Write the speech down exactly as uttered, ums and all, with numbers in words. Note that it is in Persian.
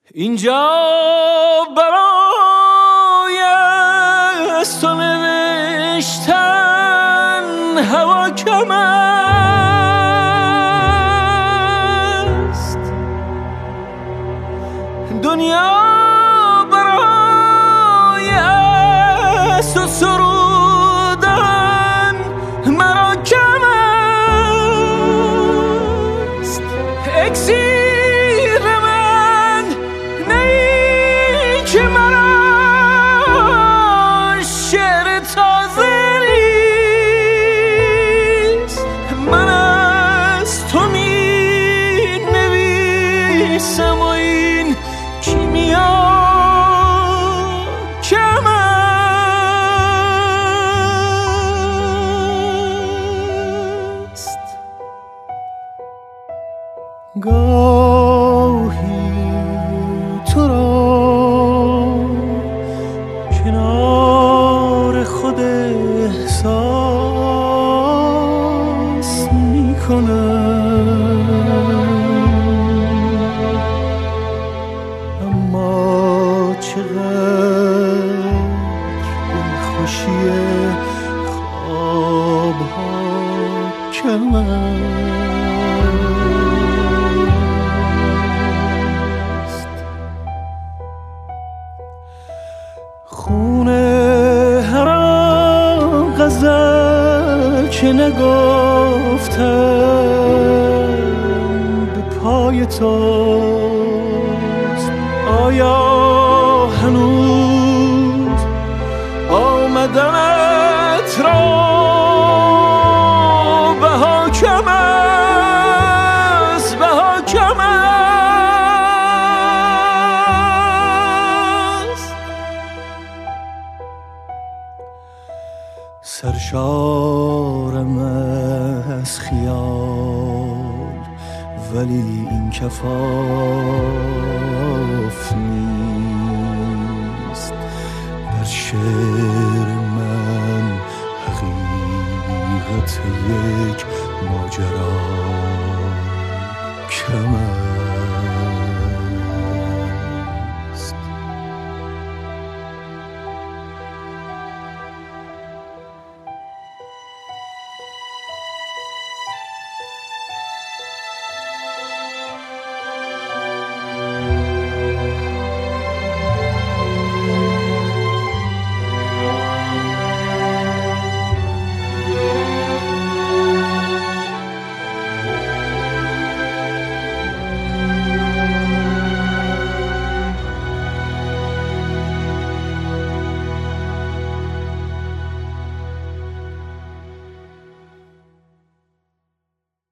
اینجا برای از تو نوشتن هوا کم است، دنیا برای از تو سرودن مرا کم است. اکسیر من نی که مرا شعر تازه نیست، من از تو می نویسم و این کیمیا کم است. گاهی تو را کنار خود احساس می کنم، اما چقدر دلخوشی خوابها کم است. خونه هر آن غزل که نگفتم به پای توست، آیا هنوز آمدنت را بها کم است، بها کم است. سرشارم از خیال ولی این کفاست،